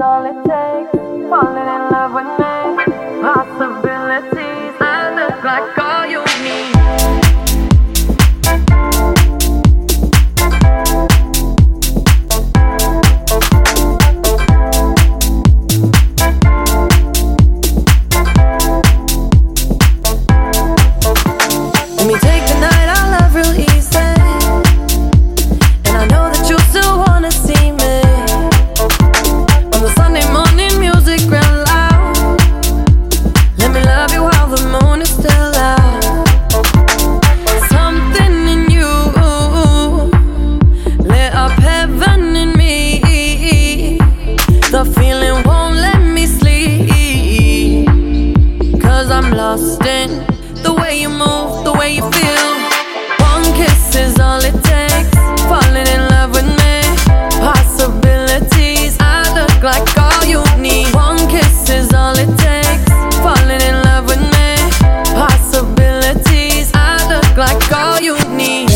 all it takes. Falling in love with me. Possibilities. I look like all you need. Let me take the night I love real easy. And I know that you still wanna see me. On the Sunday morning music real loud. Let me love you while the moon is still out. Something in you lit up heaven in me. The feeling won't let me sleep. 'Cause I'm lost in the way you move, the way you feel. One kiss is all it takes. Falling in love with me. Possibilities. I look like all you need. One kiss is all it takes. Falling in love with me. Possibilities. I look like all you need.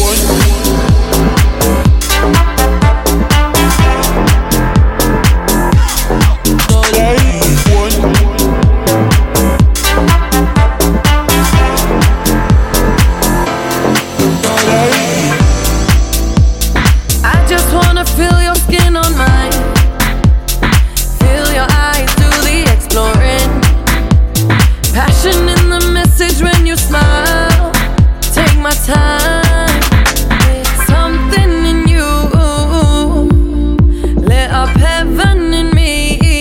I just wanna feel your skin on mine. Feel your eyes do the exploring. Passion in the message when you smile. Take my time. Something in you lit up heaven in me.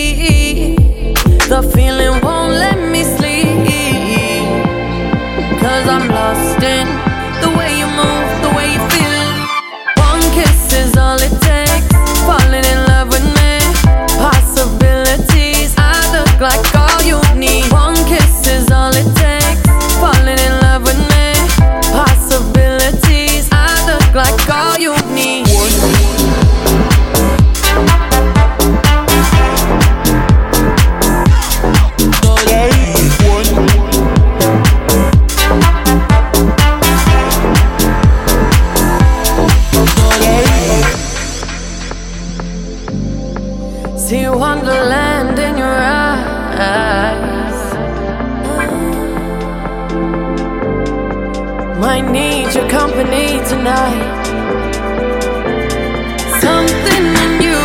The feeling won't let me sleep. 'Cause I'm lost in the way you move, the way you feel. One kiss is all it takes. Falling in love with me. Possibilities. I look like all you need. One kiss is all it takes. Falling in love with me. Possibilities. I look like all you need. See wonderland in your eyes. Might need your company tonight. Something in you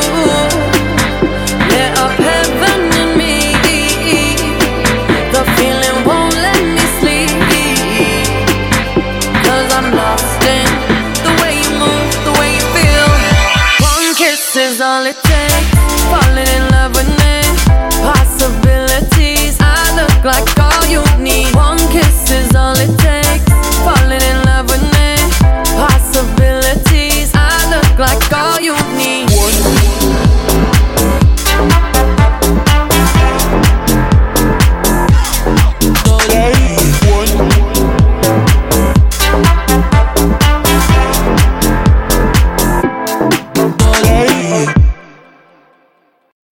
lit up heaven in me. The feeling won't let me sleep. 'Cause I'm lost in the way you move, the way you feel. One kiss is all it takes. Falling in love with me. Possibilities. I look like all you need. One kiss is all